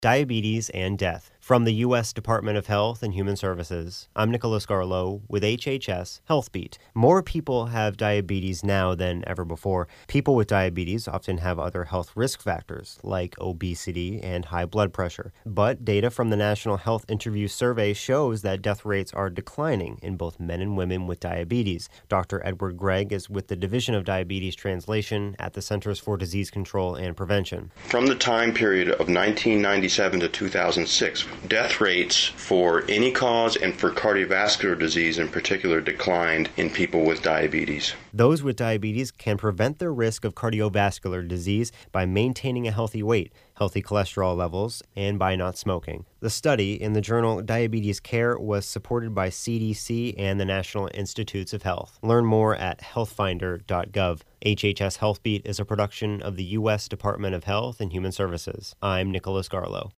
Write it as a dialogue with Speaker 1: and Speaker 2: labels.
Speaker 1: Diabetes and Death. From the U.S. Department of Health and Human Services, I'm Nicholas Garlow with HHS HealthBeat. More people have diabetes now than ever before. People with diabetes often have other health risk factors like obesity and high blood pressure. But data from the National Health Interview Survey shows that death rates are declining in both men and women with diabetes. Dr. Edward Gregg is with the Division of Diabetes Translation at the Centers for Disease Control and Prevention.
Speaker 2: From the time period of 1997 to 2006, death rates for any cause and for cardiovascular disease in particular declined in people with diabetes.
Speaker 1: Those with diabetes can prevent their risk of cardiovascular disease by maintaining a healthy weight, healthy cholesterol levels, and by not smoking. The study in the journal Diabetes Care was supported by CDC and the National Institutes of Health. Learn more at healthfinder.gov. HHS HealthBeat is a production of the U.S. Department of Health and Human Services. I'm Nicholas Garlow.